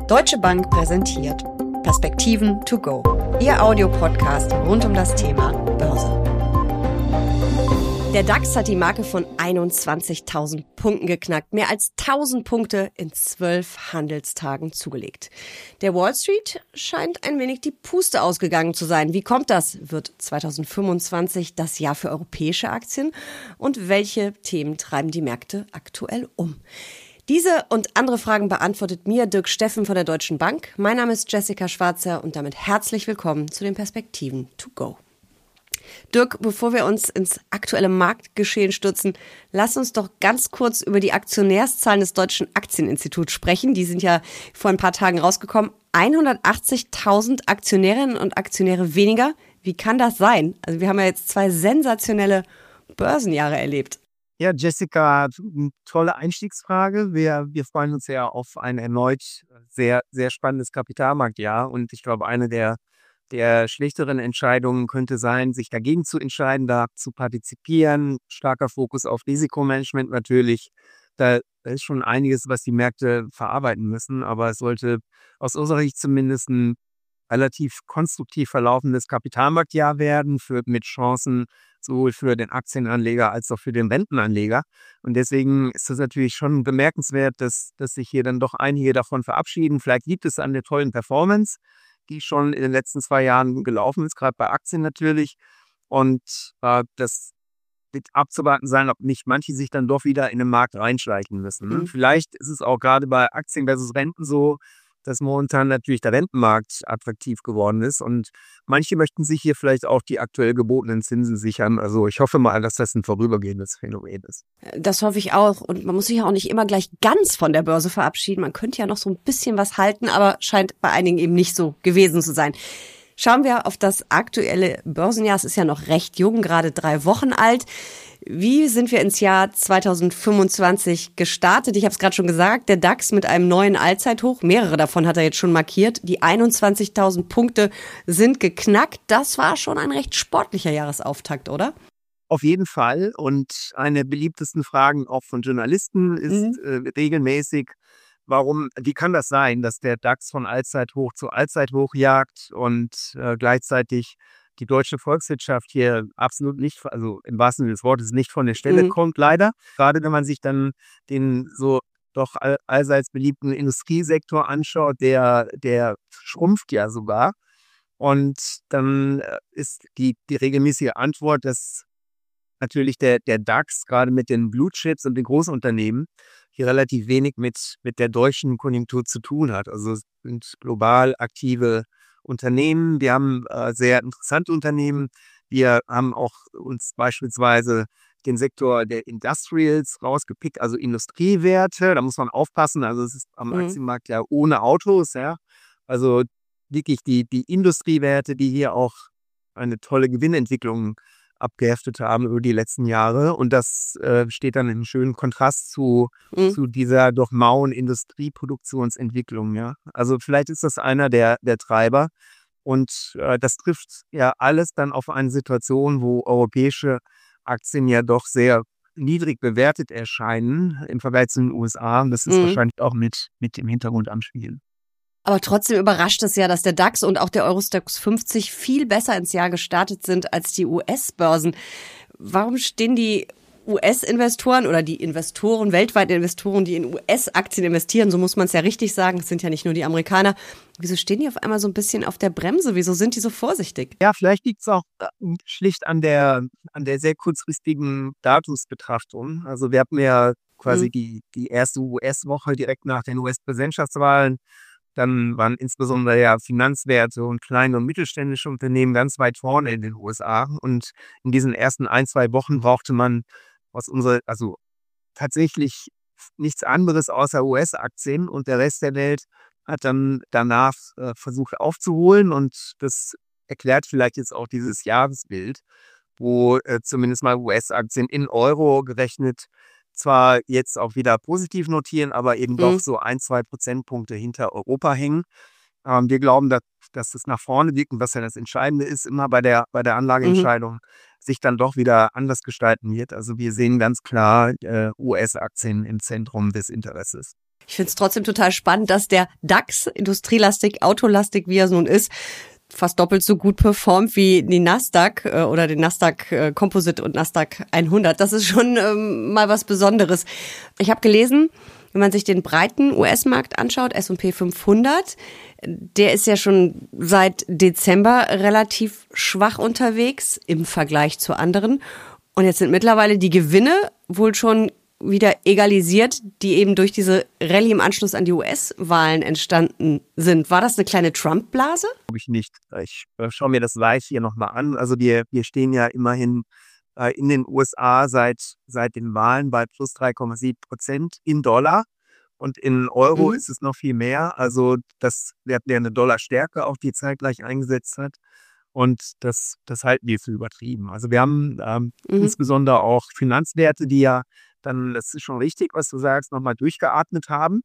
Deutsche Bank präsentiert Perspektiven to go, Ihr Audiopodcast rund um das Thema Börse. Der DAX hat die Marke von 21.000 Punkten geknackt, mehr als 1.000 Punkte in 12 Handelstagen zugelegt. Der Wall Street scheint ein wenig die Puste ausgegangen zu sein. Wie kommt das? Wird 2025 das Jahr für europäische Aktien? Und welche Themen treiben die Märkte aktuell um? Diese und andere Fragen beantwortet mir Dirk Steffen von der Deutschen Bank. Mein Name ist Jessica Schwarzer und damit herzlich willkommen zu den Perspektiven to go. Dirk, bevor wir uns ins aktuelle Marktgeschehen stürzen, lass uns doch ganz kurz über die Aktionärszahlen des Deutschen Aktieninstituts sprechen. Die sind ja vor ein paar Tagen rausgekommen. 180.000 Aktionärinnen und Aktionäre weniger. Wie kann das sein? Also wir haben ja jetzt 2 sensationelle Börsenjahre erlebt. Ja, Jessica, tolle Einstiegsfrage. Wir freuen uns ja auf ein erneut sehr, sehr spannendes Kapitalmarktjahr. Und ich glaube, eine der schlechteren Entscheidungen könnte sein, sich dagegen zu entscheiden, da zu partizipieren. Starker Fokus auf Risikomanagement natürlich. Da ist schon einiges, was die Märkte verarbeiten müssen. Aber es sollte aus unserer Sicht zumindest ein relativ konstruktiv verlaufendes Kapitalmarktjahr werden, mit Chancen sowohl für den Aktienanleger als auch für den Rentenanleger. Und deswegen ist es natürlich schon bemerkenswert, dass sich hier dann doch einige davon verabschieden. Vielleicht liegt es an der tollen Performance, die schon in den letzten 2 Jahren gelaufen ist, gerade bei Aktien natürlich. Und das wird abzuwarten sein, ob nicht manche sich dann doch wieder in den Markt reinschleichen müssen. Ne? Vielleicht ist es auch gerade bei Aktien versus Renten so, dass momentan natürlich der Rentenmarkt attraktiv geworden ist und manche möchten sich hier vielleicht auch die aktuell gebotenen Zinsen sichern. Also ich hoffe mal, dass das ein vorübergehendes Phänomen ist. Das hoffe ich auch und man muss sich ja auch nicht immer gleich ganz von der Börse verabschieden. Man könnte ja noch so ein bisschen was halten, aber scheint bei einigen eben nicht so gewesen zu sein. Schauen wir auf das aktuelle Börsenjahr. Es ist ja noch recht jung, gerade 3 Wochen alt. Wie sind wir ins Jahr 2025 gestartet? Ich habe es gerade schon gesagt, der DAX mit einem neuen Allzeithoch. Mehrere davon hat er jetzt schon markiert. Die 21.000 Punkte sind geknackt. Das war schon ein recht sportlicher Jahresauftakt, oder? Auf jeden Fall. Und eine der beliebtesten Fragen auch von Journalisten ist regelmäßig, wie kann das sein, dass der DAX von Allzeithoch zu Allzeithoch jagt und gleichzeitig die deutsche Volkswirtschaft hier absolut nicht, also im wahrsten Sinne des Wortes, nicht von der Stelle kommt, leider. Gerade wenn man sich dann den so doch allseits beliebten Industriesektor anschaut, der schrumpft ja sogar. Und dann ist die regelmäßige Antwort, dass natürlich der DAX gerade mit den Blue Chips und den Großunternehmen hier relativ wenig mit der deutschen Konjunktur zu tun hat. Also es sind global aktive Unternehmen. Wir haben sehr interessante Unternehmen. Wir haben auch uns beispielsweise den Sektor der Industrials rausgepickt, also Industriewerte. Da muss man aufpassen. Also es ist am Aktienmarkt ja ohne Autos. Ja. Also wirklich die Industriewerte, die hier auch eine tolle Gewinnentwicklung abgeheftet haben über die letzten Jahre. Und das steht dann im schönen Kontrast zu dieser doch mauen Industrieproduktionsentwicklung. Ja? Also vielleicht ist das einer der Treiber. Und das trifft ja alles dann auf eine Situation, wo europäische Aktien ja doch sehr niedrig bewertet erscheinen im Vergleich zu den USA. Und das ist wahrscheinlich auch mit dem Hintergrund am Spielen. Aber trotzdem überrascht es ja, dass der DAX und auch der Eurostoxx 50 viel besser ins Jahr gestartet sind als die US-Börsen. Warum stehen die US-Investoren oder die Investoren, weltweite Investoren, die in US-Aktien investieren, so muss man es ja richtig sagen, es sind ja nicht nur die Amerikaner, wieso stehen die auf einmal so ein bisschen auf der Bremse? Wieso sind die so vorsichtig? Ja, vielleicht liegt es auch schlicht an der sehr kurzfristigen Datumsbetrachtung. Also wir hatten ja quasi die erste US-Woche direkt nach den US-Präsidentschaftswahlen. Dann waren insbesondere ja Finanzwerte und kleine und mittelständische Unternehmen ganz weit vorne in den USA. Und in diesen ersten 1-2 Wochen brauchte man tatsächlich nichts anderes außer US-Aktien. Und der Rest der Welt hat dann danach versucht aufzuholen. Und das erklärt vielleicht jetzt auch dieses Jahresbild, wo zumindest mal US-Aktien in Euro gerechnet zwar jetzt auch wieder positiv notieren, aber eben doch so 1-2 Prozentpunkte hinter Europa hängen. Wir glauben, dass das nach vorne liegt und was ja das Entscheidende ist, immer bei der Anlageentscheidung, sich dann doch wieder anders gestalten wird. Also wir sehen ganz klar US-Aktien im Zentrum des Interesses. Ich finde es trotzdem total spannend, dass der DAX, industrielastig, autolastig, wie er nun ist, fast doppelt so gut performt wie die Nasdaq oder den Nasdaq Composite und Nasdaq 100. Das ist schon mal was Besonderes. Ich habe gelesen, wenn man sich den breiten US-Markt anschaut, S&P 500, der ist ja schon seit Dezember relativ schwach unterwegs im Vergleich zu anderen. Und jetzt sind mittlerweile die Gewinne wohl schon wieder egalisiert, die eben durch diese Rallye im Anschluss an die US-Wahlen entstanden sind. War das eine kleine Trump-Blase? Glaube ich nicht. Ich schaue mir das live hier nochmal an. Also wir stehen ja immerhin in den USA seit den Wahlen bei plus 3,7% in Dollar. Und in Euro ist es noch viel mehr. Also wir hatten ja eine Dollarstärke auch, die zeitgleich eingesetzt hat. Und das halten wir für übertrieben. Also wir haben insbesondere auch Finanzwerte, die ja dann, das ist schon richtig, was du sagst, nochmal durchgeatmet haben.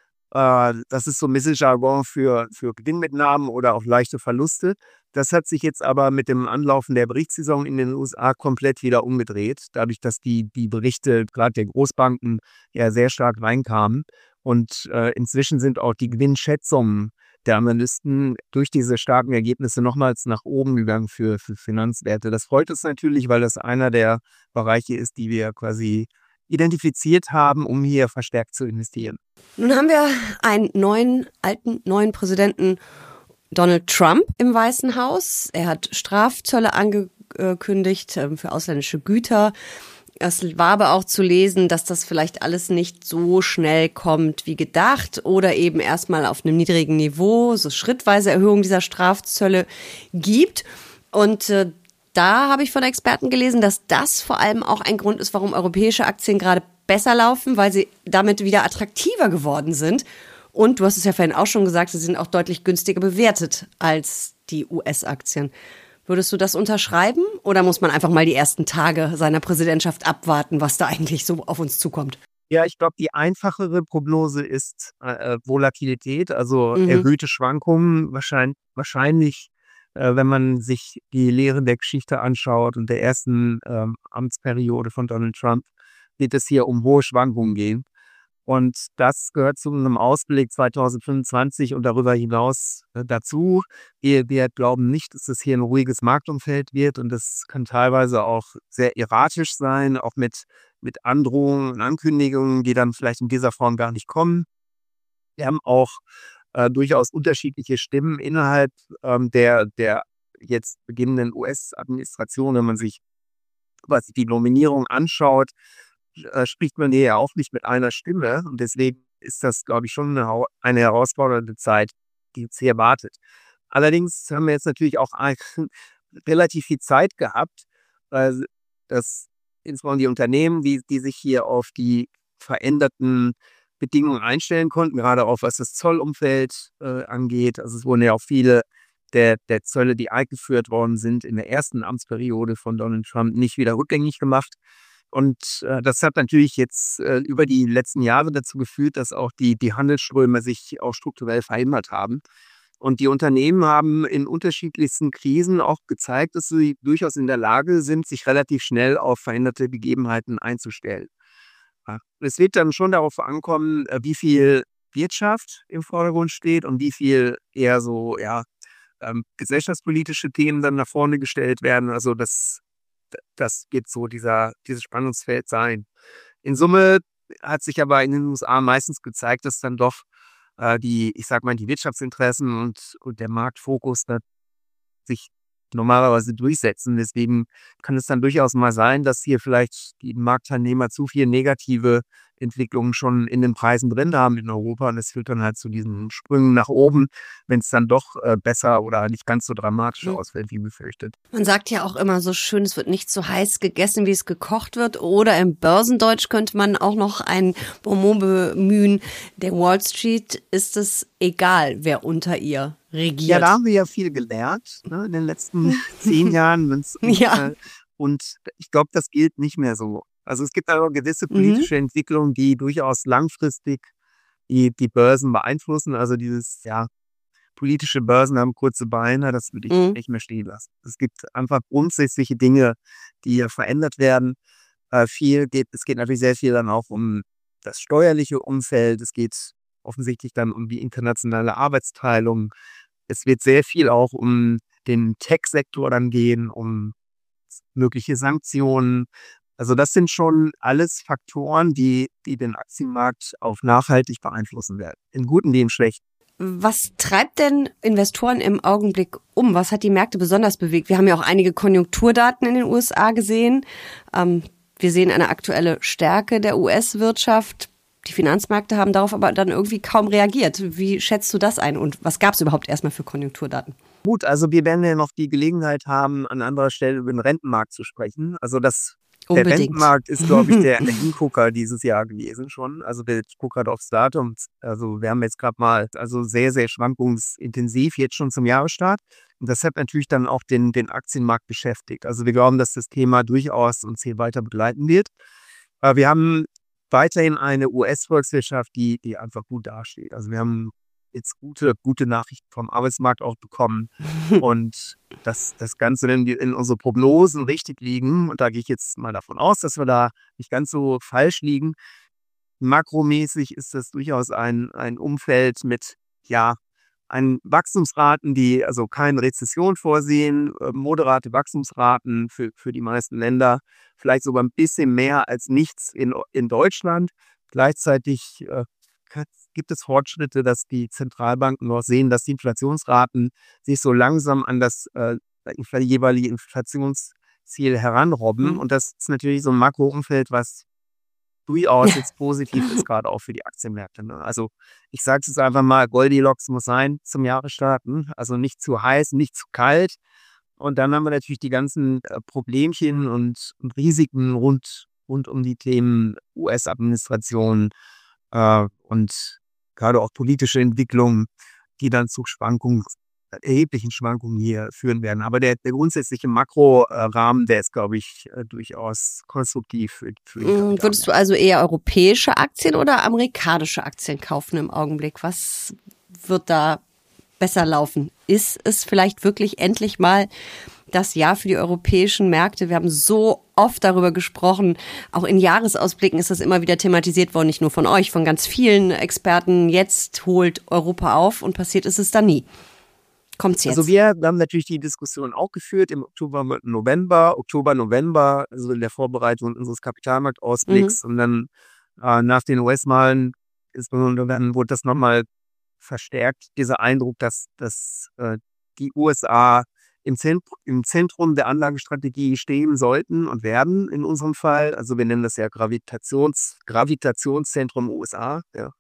Das ist so ein bisschen Jargon für Gewinnmitnahmen oder auch leichte Verluste. Das hat sich jetzt aber mit dem Anlaufen der Berichtssaison in den USA komplett wieder umgedreht, dadurch, dass die Berichte gerade der Großbanken ja sehr stark reinkamen. Und inzwischen sind auch die Gewinnschätzungen der Analysten durch diese starken Ergebnisse nochmals nach oben gegangen für Finanzwerte. Das freut uns natürlich, weil das einer der Bereiche ist, die wir quasi identifiziert haben, um hier verstärkt zu investieren. Nun haben wir einen neuen Präsidenten Donald Trump im Weißen Haus. Er hat Strafzölle angekündigt für ausländische Güter. Es war aber auch zu lesen, dass das vielleicht alles nicht so schnell kommt wie gedacht oder eben erstmal auf einem niedrigen Niveau, so schrittweise Erhöhung dieser Strafzölle gibt. Und da habe ich von Experten gelesen, dass das vor allem auch ein Grund ist, warum europäische Aktien gerade besser laufen, weil sie damit wieder attraktiver geworden sind. Und du hast es ja vorhin auch schon gesagt, sie sind auch deutlich günstiger bewertet als die US-Aktien. Würdest du das unterschreiben oder muss man einfach mal die ersten Tage seiner Präsidentschaft abwarten, was da eigentlich so auf uns zukommt? Ja, ich glaube, die einfachere Prognose ist Volatilität, also erhöhte Schwankungen, wahrscheinlich wenn man sich die Lehren der Geschichte anschaut und der ersten Amtsperiode von Donald Trump, wird es hier um hohe Schwankungen gehen. Und das gehört zu einem Ausblick 2025 und darüber hinaus dazu. Wir glauben nicht, dass es hier ein ruhiges Marktumfeld wird und das kann teilweise auch sehr erratisch sein, auch mit Androhungen und Ankündigungen, die dann vielleicht in dieser Form gar nicht kommen. Wir haben auch durchaus unterschiedliche Stimmen innerhalb der jetzt beginnenden US-Administration. Wenn man sich quasi die Nominierung anschaut, spricht man hier ja auch nicht mit einer Stimme. Und deswegen ist das, glaube ich, schon eine herausfordernde Zeit, die uns hier wartet. Allerdings haben wir jetzt natürlich auch relativ viel Zeit gehabt, weil das insbesondere die Unternehmen, die sich hier auf die veränderten Bedingungen einstellen konnten, gerade auch was das Zollumfeld angeht. Also es wurden ja auch viele der Zölle, die eingeführt worden sind in der ersten Amtsperiode von Donald Trump, nicht wieder rückgängig gemacht. Und das hat natürlich jetzt über die letzten Jahre dazu geführt, dass auch die Handelsströme sich auch strukturell verändert haben. Und die Unternehmen haben in unterschiedlichsten Krisen auch gezeigt, dass sie durchaus in der Lage sind, sich relativ schnell auf veränderte Gegebenheiten einzustellen. Es wird dann schon darauf ankommen, wie viel Wirtschaft im Vordergrund steht und wie viel eher so gesellschaftspolitische Themen dann nach vorne gestellt werden. Also das wird so dieses Spannungsfeld sein. In Summe hat sich aber in den USA meistens gezeigt, dass dann doch die Wirtschaftsinteressen und der Marktfokus sich normalerweise durchsetzen. Deswegen kann es dann durchaus mal sein, dass hier vielleicht die Marktteilnehmer zu viel negative Entwicklungen schon in den Preisen drin haben in Europa. Und das führt dann halt zu diesen Sprüngen nach oben, wenn es dann doch besser oder nicht ganz so dramatisch ausfällt, wie befürchtet. Man sagt ja auch immer so schön, es wird nicht so heiß gegessen, wie es gekocht wird. Oder im Börsendeutsch könnte man auch noch ein Bonmot bemühen. Der Wall Street ist es egal, wer unter ihr regiert. Ja, da haben wir ja viel gelernt, ne, in den letzten 10 Jahren. Und ich glaube, das gilt nicht mehr so. Also es gibt aber gewisse politische Entwicklungen, die durchaus langfristig die Börsen beeinflussen. Also politische Börsen haben kurze Beine, das würde ich nicht mehr stehen lassen. Es gibt einfach grundsätzliche Dinge, die hier verändert werden. Es geht natürlich sehr viel dann auch um das steuerliche Umfeld. Es geht offensichtlich dann um die internationale Arbeitsteilung. Es wird sehr viel auch um den Tech-Sektor dann gehen, um mögliche Sanktionen. Also das sind schon alles Faktoren, die den Aktienmarkt auch nachhaltig beeinflussen werden. In guten wie in schlechten. Was treibt denn Investoren im Augenblick um? Was hat die Märkte besonders bewegt? Wir haben ja auch einige Konjunkturdaten in den USA gesehen. Wir sehen eine aktuelle Stärke der US-Wirtschaft. Die Finanzmärkte haben darauf aber dann irgendwie kaum reagiert. Wie schätzt du das ein? Und was gab es überhaupt erstmal für Konjunkturdaten? Gut, also wir werden ja noch die Gelegenheit haben, an anderer Stelle über den Rentenmarkt zu sprechen. Also der Rentenmarkt ist, glaube ich, der Hingucker dieses Jahr gewesen schon. Also ich gucke gerade aufs Datum. Also wir haben jetzt gerade mal, also sehr, sehr schwankungsintensiv jetzt schon zum Jahresstart. Und das hat natürlich dann auch den Aktienmarkt beschäftigt. Also wir glauben, dass das Thema durchaus uns hier weiter begleiten wird. Aber wir haben weiterhin eine US-Volkswirtschaft, die einfach gut dasteht. Also wir haben jetzt gute Nachrichten vom Arbeitsmarkt auch bekommen und das Ganze, wenn wir in unsere Prognosen richtig liegen, und da gehe ich jetzt mal davon aus, dass wir da nicht ganz so falsch liegen, makromäßig ist das durchaus ein Umfeld mit, ja, Wachstumsraten, die also keine Rezession vorsehen, moderate Wachstumsraten für die meisten Länder, vielleicht sogar ein bisschen mehr als nichts in Deutschland. Gleichzeitig gibt es Fortschritte, dass die Zentralbanken noch sehen, dass die Inflationsraten sich so langsam an das jeweilige Inflationsziel heranrobben. Und das ist natürlich so ein Makroumfeld, was durchaus jetzt positiv ist, gerade auch für die Aktienmärkte. Ne? Also ich sage es jetzt einfach mal, Goldilocks muss sein zum Jahresstart. Also nicht zu heiß, nicht zu kalt. Und dann haben wir natürlich die ganzen Problemchen und Risiken rund um die Themen US-Administration, und gerade auch politische Entwicklungen, die dann zu erheblichen Schwankungen hier führen werden. Aber der grundsätzliche Makrorahmen, der ist, glaube ich, durchaus konstruktiv für die Kapitalmärkte. Würdest du also eher europäische Aktien oder amerikanische Aktien kaufen im Augenblick? Was wird da besser laufen? Ist es vielleicht wirklich endlich mal das Jahr für die europäischen Märkte? Wir haben so oft darüber gesprochen. Auch in Jahresausblicken ist das immer wieder thematisiert worden, nicht nur von euch, von ganz vielen Experten. Jetzt holt Europa auf und passiert ist es dann nie. Kommt's jetzt? Also wir haben natürlich die Diskussion auch geführt im Oktober, November, also in der Vorbereitung unseres Kapitalmarktausblicks. Und dann nach den US-Wahlen dann wurde das nochmal verstärkt, dieser Eindruck, dass die USA im Zentrum der Anlagestrategie stehen sollten und werden in unserem Fall. Also wir nennen das ja Gravitationszentrum USA. Ja.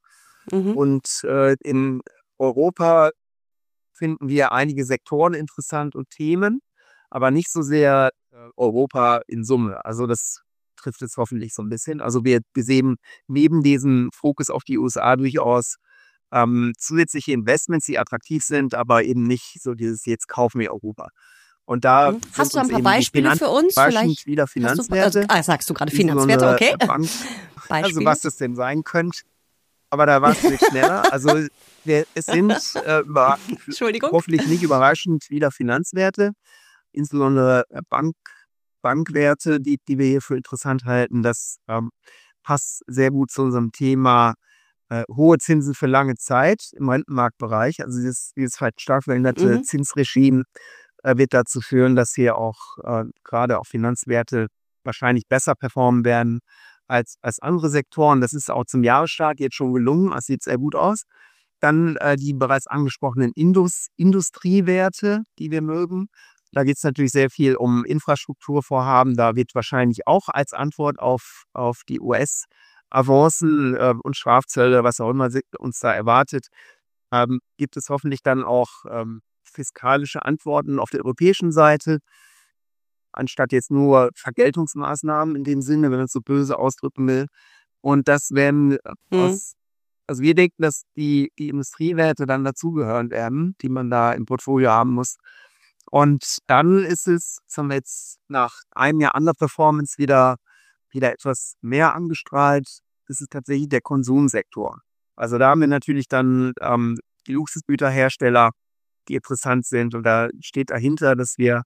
Und in Europa finden wir einige Sektoren interessant und Themen, aber nicht so sehr Europa in Summe. Also das trifft es hoffentlich so ein bisschen. Also wir sehen neben diesem Fokus auf die USA durchaus zusätzliche Investments, die attraktiv sind, aber eben nicht so dieses jetzt kaufen wir Europa. Und da hast du ein paar Beispiele für uns? Vielleicht wieder Finanzwerte. Sagst du gerade Finanzwerte, okay. Also was das denn sein könnte. Aber da war es nicht schneller. Also es sind hoffentlich nicht überraschend wieder Finanzwerte, insbesondere Bankwerte, die wir hier für interessant halten. Das passt sehr gut zu unserem Thema hohe Zinsen für lange Zeit im Rentenmarktbereich. Also dieses stark veränderte Zinsregime wird dazu führen, dass hier auch gerade auch Finanzwerte wahrscheinlich besser performen werden als andere Sektoren. Das ist auch zum Jahresstart jetzt schon gelungen. Das sieht sehr gut aus. Dann die bereits angesprochenen Industriewerte, die wir mögen. Da geht es natürlich sehr viel um Infrastrukturvorhaben. Da wird wahrscheinlich auch als Antwort auf die US-Avancen und Strafzölle, was auch immer uns da erwartet, gibt es hoffentlich dann auch fiskalische Antworten auf der europäischen Seite, anstatt jetzt nur Vergeltungsmaßnahmen in dem Sinne, wenn man es so böse ausdrücken will. Und das werden also wir denken, dass die Industriewerte dann dazugehören werden, die man da im Portfolio haben muss. Und dann das haben wir jetzt nach einem Jahr Underperformance wieder etwas mehr angestrahlt. Das ist tatsächlich der Konsumsektor. Also da haben wir natürlich dann die Luxusgüterhersteller, die interessant sind. Und da steht dahinter, dass wir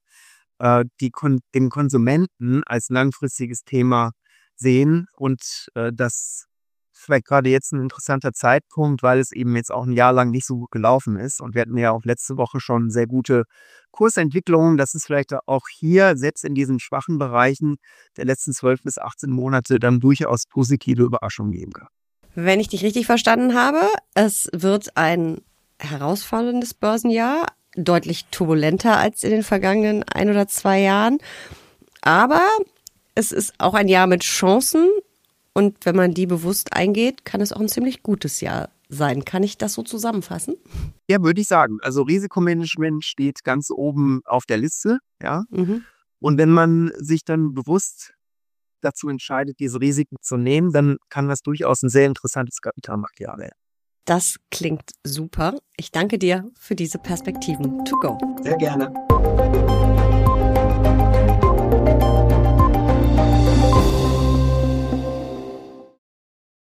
den Konsumenten als langfristiges Thema sehen und das vielleicht gerade jetzt ein interessanter Zeitpunkt, weil es eben jetzt auch ein Jahr lang nicht so gut gelaufen ist. Und wir hatten ja auch letzte Woche schon sehr gute Kursentwicklungen, dass es vielleicht auch hier, selbst in diesen schwachen Bereichen der letzten 12 bis 18 Monate, dann durchaus positive Überraschungen geben kann. Wenn ich dich richtig verstanden habe, es wird ein herausforderndes Börsenjahr, deutlich turbulenter als in den vergangenen 1 oder 2 Jahren. Aber es ist auch ein Jahr mit Chancen. Und wenn man die bewusst eingeht, kann es auch ein ziemlich gutes Jahr sein. Kann ich das so zusammenfassen? Ja, würde ich sagen. Also Risikomanagement steht ganz oben auf der Liste. Ja. Und wenn man sich dann bewusst dazu entscheidet, diese Risiken zu nehmen, dann kann das durchaus ein sehr interessantes Kapitalmarktjahr werden. Das klingt super. Ich danke dir für diese Perspektiven. To go. Sehr gerne.